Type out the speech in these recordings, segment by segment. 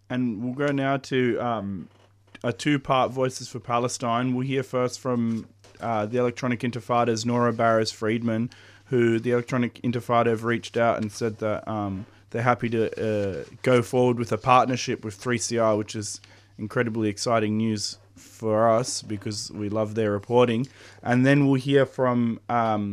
And we'll go now to a two-part Voices for Palestine. We'll hear first from the Electronic Intifada's Nora Barrows-Friedman, who the Electronic Intifada have reached out and said that they're happy to go forward with a partnership with 3CR, which is incredibly exciting news for us because we love their reporting. And then we'll hear from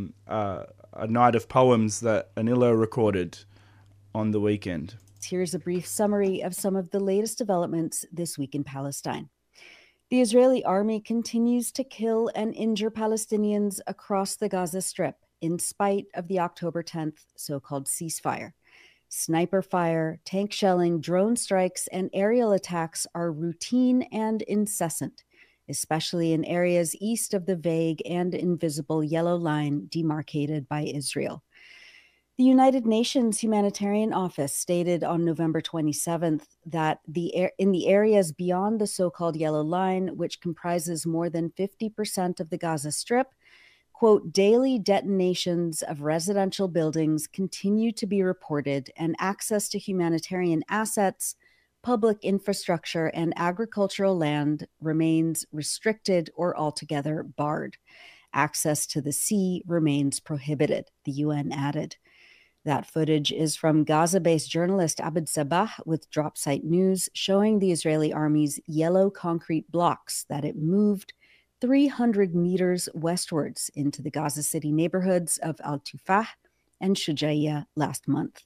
a night of poems that Anilo recorded on the weekend. Here's a brief summary of some of the latest developments this week in Palestine. The Israeli army continues to kill and injure Palestinians across the Gaza Strip in spite of the October 10th so-called ceasefire. Sniper fire, tank shelling, drone strikes, and aerial attacks are routine and incessant, especially in areas east of the vague and invisible yellow line demarcated by Israel. The United Nations Humanitarian Office stated on November 27th that in the areas beyond the so-called Yellow Line, which comprises more than 50% of the Gaza Strip, quote, daily detonations of residential buildings continue to be reported and access to humanitarian assets, public infrastructure, and agricultural land remains restricted or altogether barred. Access to the sea remains prohibited, the UN added. That footage is from Gaza-based journalist Abed Sabah with Dropsite News, showing the Israeli army's yellow concrete blocks that it moved 300 meters westwards into the Gaza City neighborhoods of Al-Tufah and Shujaiya last month.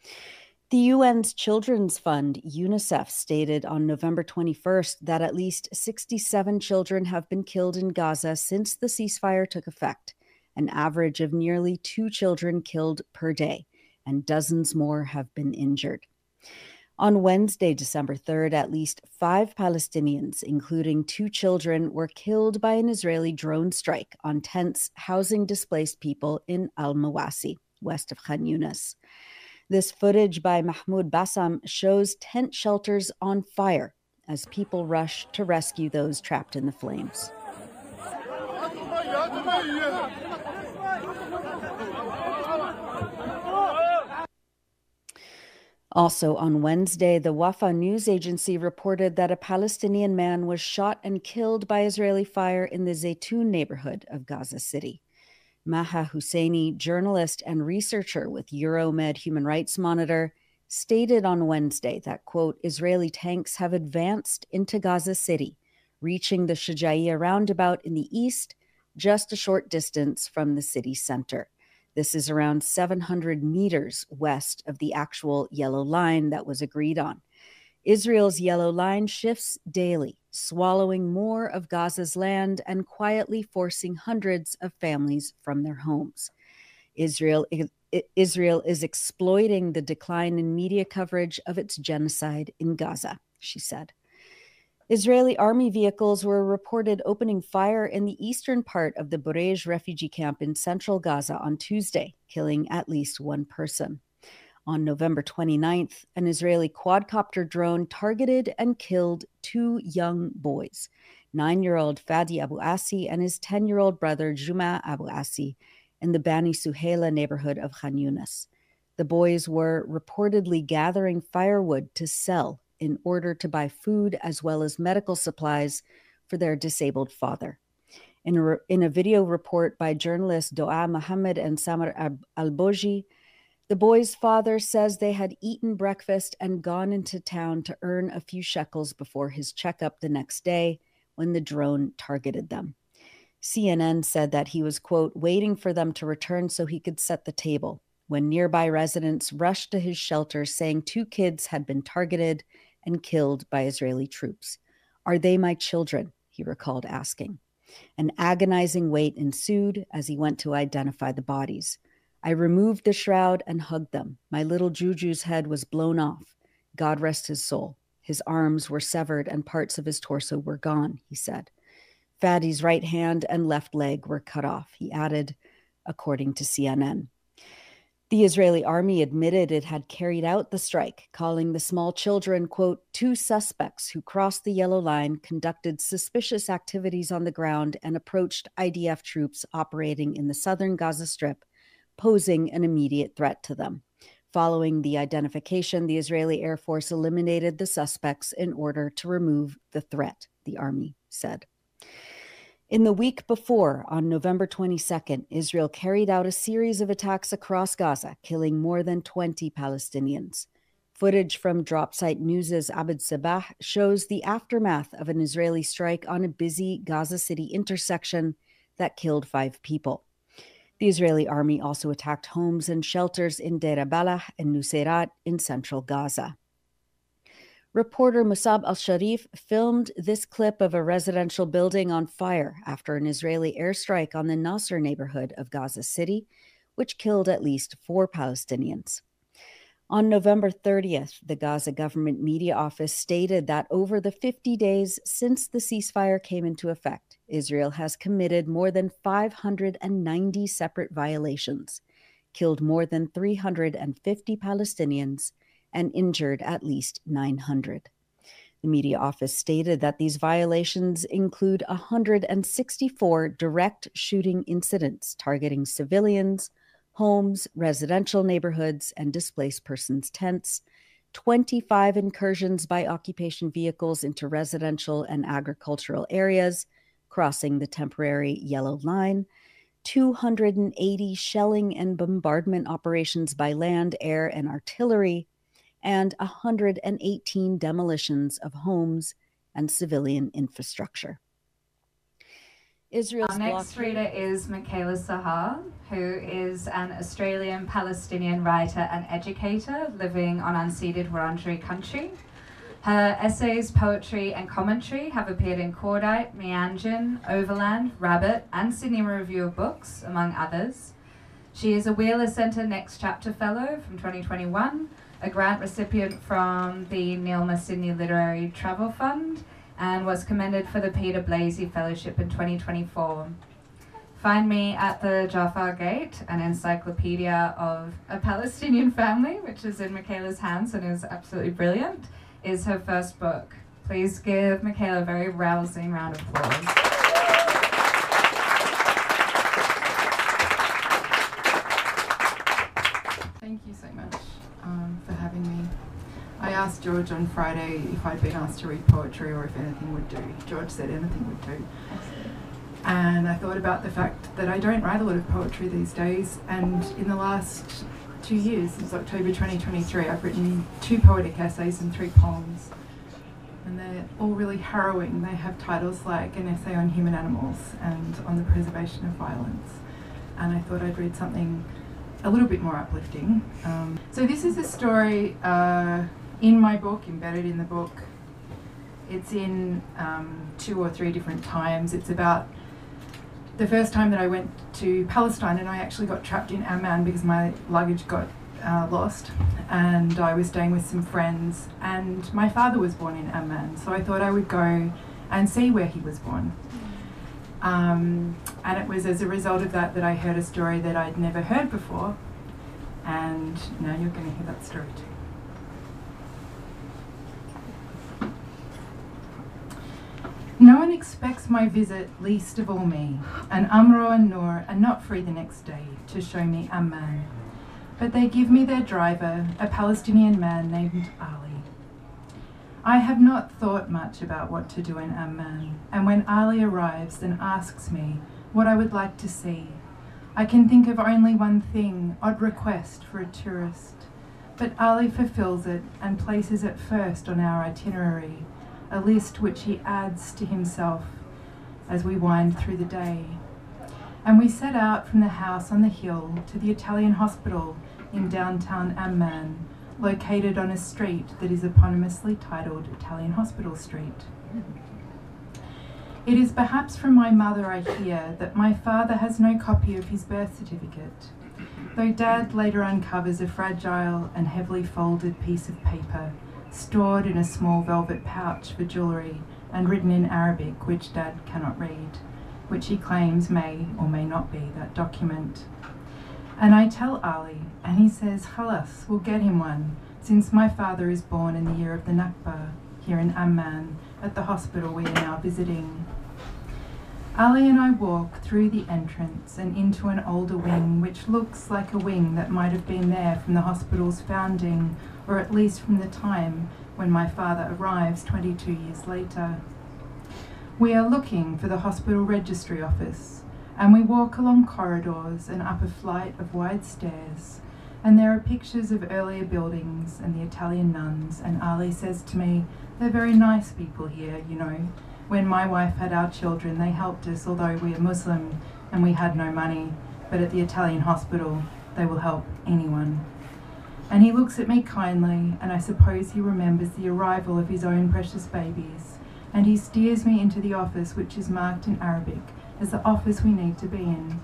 The UN's Children's Fund, UNICEF, stated on November 21st that at least 67 children have been killed in Gaza since the ceasefire took effect, an average of nearly 2 children killed per day, and dozens more have been injured. On Wednesday, December 3rd, at least 5 Palestinians, including 2 children, were killed by an Israeli drone strike on tents housing displaced people in Al-Mawasi, west of Khan Yunis. This footage by Mahmoud Bassam shows tent shelters on fire as people rush to rescue those trapped in the flames. Also on Wednesday, the Wafa news agency reported that a Palestinian man was shot and killed by Israeli fire in the Zaytun neighborhood of Gaza City. Maha Husseini, journalist and researcher with Euromed Human Rights Monitor, stated on Wednesday that, quote, Israeli tanks have advanced into Gaza City, reaching the Shujaiya roundabout in the east, just a short distance from the city center. This is around 700 meters west of the actual yellow line that was agreed on. Israel's yellow line shifts daily, swallowing more of Gaza's land and quietly forcing hundreds of families from their homes. Israel is exploiting the decline in media coverage of its genocide in Gaza, she said. Israeli army vehicles were reported opening fire in the eastern part of the Burej refugee camp in central Gaza on Tuesday, killing at least 1 person. On November 29th, an Israeli quadcopter drone targeted and killed 2 young boys, 9-year-old Fadi Abu Asi and his 10-year-old brother Juma Abu Asi, in the Bani Suhaila neighborhood of Khan Yunis. The boys were reportedly gathering firewood to sell in order to buy food as well as medical supplies for their disabled father. In a video report by journalists Doa Mohammed and Samar Al-Boji, the boys' father says they had eaten breakfast and gone into town to earn a few shekels before his checkup the next day when the drone targeted them. CNN said that he was, quote, waiting for them to return so he could set the table when nearby residents rushed to his shelter saying 2 kids had been targeted and killed by Israeli troops. Are they my children? He recalled asking. An agonizing wait ensued as he went to identify the bodies. I removed the shroud and hugged them. My little Juju's head was blown off. God rest his soul. His arms were severed and parts of his torso were gone, he said. Fadi's right hand and left leg were cut off, he added, according to CNN. The Israeli army admitted it had carried out the strike, calling the small children, quote, 2 suspects who crossed the yellow line, conducted suspicious activities on the ground, and approached IDF troops operating in the southern Gaza Strip, posing an immediate threat to them. Following the identification, the Israeli Air Force eliminated the suspects in order to remove the threat, the army said. In the week before, on November 22nd, Israel carried out a series of attacks across Gaza, killing more than 20 Palestinians. Footage from Dropsite News' Abed Sabah shows the aftermath of an Israeli strike on a busy Gaza City intersection that killed 5 people. The Israeli army also attacked homes and shelters in Deir Balah and Nuseirat in central Gaza. Reporter Musab al-Sharif filmed this clip of a residential building on fire after an Israeli airstrike on the Nasser neighborhood of Gaza City, which killed at least 4 Palestinians. On November 30th, the Gaza government media office stated that over the 50 days since the ceasefire came into effect, Israel has committed more than 590 separate violations, killed more than 350 Palestinians, and injured at least 900. The media office stated that these violations include 164 direct shooting incidents targeting civilians, homes, residential neighborhoods, and displaced persons' tents, 25 incursions by occupation vehicles into residential and agricultural areas, crossing the temporary yellow line, 280 shelling and bombardment operations by land, air, and artillery, and 118 demolitions of homes and civilian infrastructure. Our next reader is Michaela Sahar, who is an Australian-Palestinian writer and educator living on unceded Wurundjeri country. Her essays, poetry and commentary have appeared in Cordite, Meanjin, Overland, Rabbit and Sydney Review of Books, among others. She is a Wheeler Centre Next Chapter Fellow from 2021, a grant recipient from the Nilma Sydney Literary Travel Fund, and was commended for the Peter Blasey Fellowship in 2024. Find me at the Jaffa Gate, an encyclopedia of a Palestinian family, which is in Michaela's hands and is absolutely brilliant, is her first book. Please give Michaela a very rousing round of applause. Thank you so much for having me. I asked George on Friday if I'd been asked to read poetry or if anything would do. George said anything would do. And I thought about the fact that I don't write a lot of poetry these days, and in the last 2 years, since October 2023, I've written 2 poetic essays and 3 poems. And they're all really harrowing. They have titles like an essay on human animals and on the preservation of violence. And I thought I'd read something a little bit more uplifting. So this is a story in my book, embedded in the book. It's in 2 or 3 different times. It's about the first time that I went to Palestine, and I actually got trapped in Amman because my luggage got lost, and I was staying with some friends, and my father was born in Amman, so I thought I would go and see where he was born. And it was as a result of that that I heard a story that I'd never heard before, and now you're going to hear that story too. No one expects my visit, least of all me, and Amro and Noor are not free the next day to show me Amman, but they give me their driver, a Palestinian man named Ali. I have not thought much about what to do in Amman, and when Ali arrives and asks me what I would like to see, I can think of only one thing, odd request for a tourist, but Ali fulfills it and places it first on our itinerary, a list which he adds to himself as we wind through the day. And we set out from the house on the hill to the Italian hospital in downtown Amman, located on a street that is eponymously titled Italian Hospital Street. It is perhaps from my mother I hear that my father has no copy of his birth certificate, though Dad later uncovers a fragile and heavily folded piece of paper stored in a small velvet pouch for jewellery and written in Arabic, which Dad cannot read, which he claims may or may not be that document. And I tell Ali, and he says, "Khalas, we'll get him one, since my father is born in the year of the Nakba, here in Amman, at the hospital we are now visiting." Ali and I walk through the entrance and into an older wing, which looks like a wing that might have been there from the hospital's founding, or at least from the time when my father arrives 22 years later. We are looking for the hospital registry office, and we walk along corridors and up a flight of wide stairs, and there are pictures of earlier buildings and the Italian nuns, and Ali says to me, "They're very nice people here, you know. When my wife had our children, they helped us, although we are Muslim and we had no money, but at the Italian hospital, they will help anyone." And he looks at me kindly, and I suppose he remembers the arrival of his own precious babies, and he steers me into the office, which is marked in Arabic as the office we need to be in.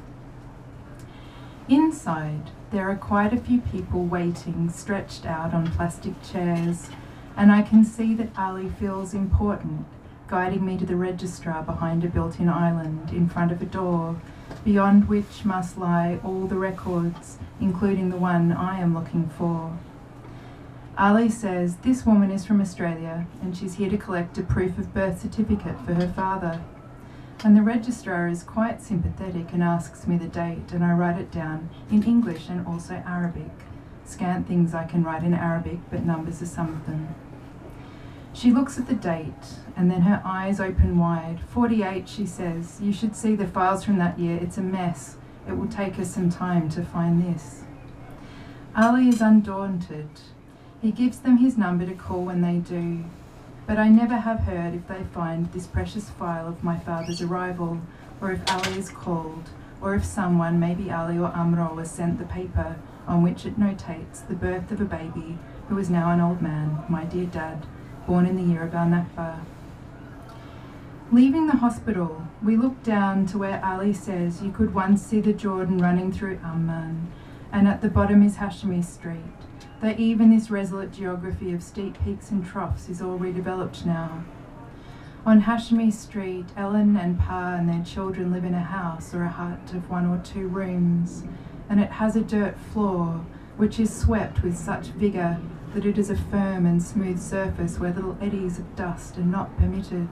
Inside, there are quite a few people waiting, stretched out on plastic chairs, and I can see that Ali feels important, guiding me to the registrar behind a built-in island in front of a door, beyond which must lie all the records, including the one I am looking for. Ali says this woman is from Australia and she's here to collect a proof of birth certificate for her father. And the registrar is quite sympathetic and asks me the date, and I write it down in English and also Arabic. Scant things I can write in Arabic, but numbers are some of them. She looks at the date, and then her eyes open wide. 48, she says. You should see the files from that year. It's a mess. It will take us some time to find this. Ali is undaunted. He gives them his number to call when they do. But I never have heard if they find this precious file of my father's arrival, or if Ali is called, or if someone, maybe Ali or Amro, was sent the paper on which it notates the birth of a baby who is now an old man, my dear dad, born in the year of our Nakba. Leaving the hospital, we look down to where Ali says you could once see the Jordan running through Amman, and at the bottom is Hashemi Street, though even this resolute geography of steep peaks and troughs is all redeveloped now. On Hashemi Street, Ellen and Pa and their children live in a house or a hut of 1 or 2 rooms, and it has a dirt floor, which is swept with such vigour that it is a firm and smooth surface where little eddies of dust are not permitted.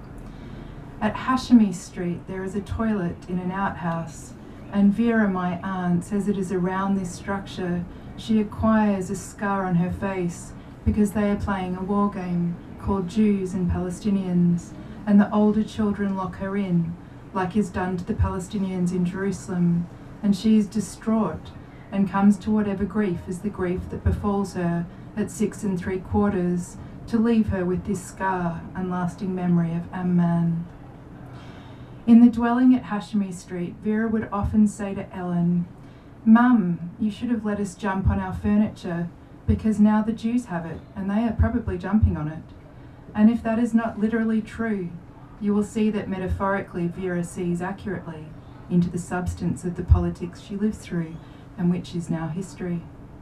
At Hashemi Street there is a toilet in an outhouse, and Vera, my aunt, says it is around this structure she acquires a scar on her face because they are playing a war game called Jews and Palestinians, and the older children lock her in, like is done to the Palestinians in Jerusalem, and she is distraught and comes to whatever grief is the grief that befalls her at 6 3/4, to leave her with this scar and lasting memory of Amman. In the dwelling at Hashemi Street, Vera would often say to Ellen, "Mum, you should have let us jump on our furniture, because now the Jews have it, and they are probably jumping on it." And if that is not literally true, you will see that metaphorically Vera sees accurately into the substance of the politics she lives through, and which is now history.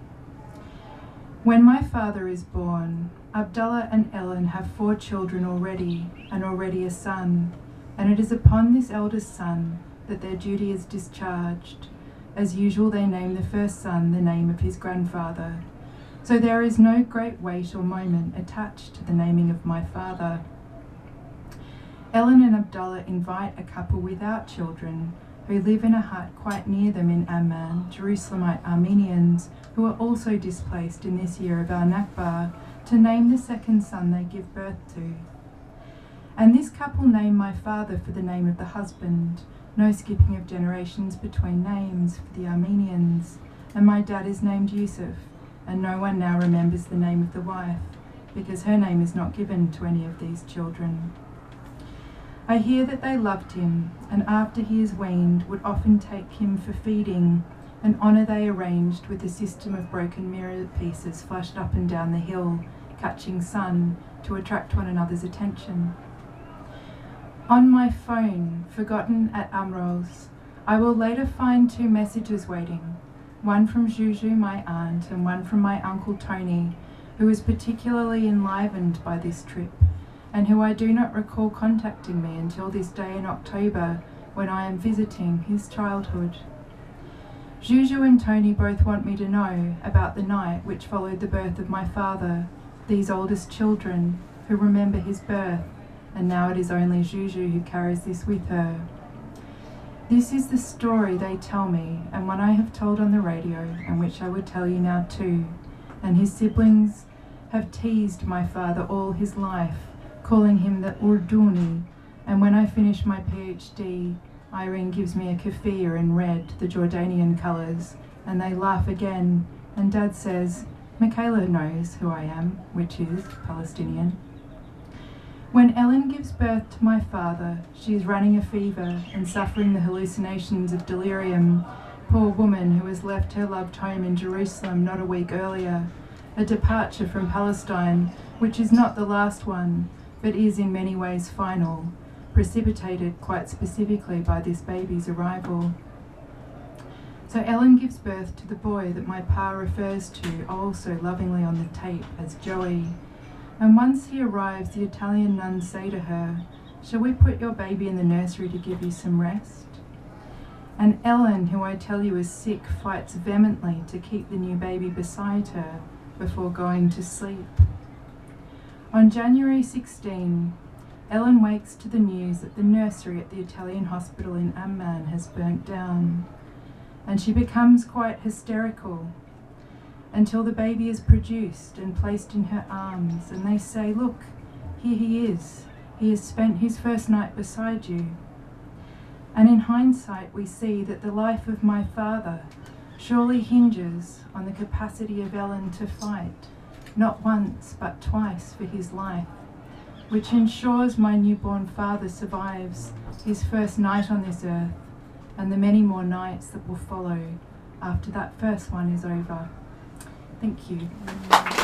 When my father is born, Abdullah and Ellen have 4 children already, and already a son, and it is upon this eldest son that their duty is discharged. As usual, they name the first son the name of his grandfather. So there is no great weight or moment attached to the naming of my father. Ellen and Abdullah invite a couple without children who live in a hut quite near them in Amman, Jerusalemite Armenians, who are also displaced in this year of our Nakba, to name the second son they give birth to. And this couple name my father for the name of the husband, no skipping of generations between names for the Armenians, and my dad is named Yusuf, and no one now remembers the name of the wife, because her name is not given to any of these children. I hear that they loved him, and after he is weaned would often take him for feeding, an honour they arranged with a system of broken mirror pieces flashed up and down the hill, catching sun, to attract one another's attention. On my phone, forgotten at Amro's, I will later find 2 messages waiting, one from Juju, my aunt, and one from my uncle Tony, who is particularly enlivened by this trip, and who I do not recall contacting me until this day in October, when I am visiting his childhood. Juju and Tony both want me to know about the night which followed the birth of my father, these oldest children who remember his birth, and now it is only Juju who carries this with her. This is the story they tell me, and one I have told on the radio, and which I would tell you now too. And his siblings have teased my father all his life, calling him the Urduni, and when I finish my PhD, Irene gives me a keffiyeh in red, the Jordanian colours, and they laugh again, and Dad says, Michaela knows who I am, which is Palestinian. When Ellen gives birth to my father, she is running a fever and suffering the hallucinations of delirium. Poor woman who has left her loved home in Jerusalem not a week earlier, a departure from Palestine, which is not the last one, but is in many ways final, precipitated quite specifically by this baby's arrival. So Ellen gives birth to the boy that my pa refers to also lovingly on the tape as Joey. And once he arrives, the Italian nuns say to her, "Shall we put your baby in the nursery to give you some rest?" And Ellen, who I tell you is sick, fights vehemently to keep the new baby beside her before going to sleep. On January 16, Ellen wakes to the news that the nursery at the Italian hospital in Amman has burnt down, and she becomes quite hysterical until the baby is produced and placed in her arms, and they say, "Look, here he is. He has spent his first night beside you." And in hindsight, we see that the life of my father surely hinges on the capacity of Ellen to fight, not once but twice, for his life, which ensures my newborn father survives his first night on this earth and the many more nights that will follow after that first one is over. Thank you.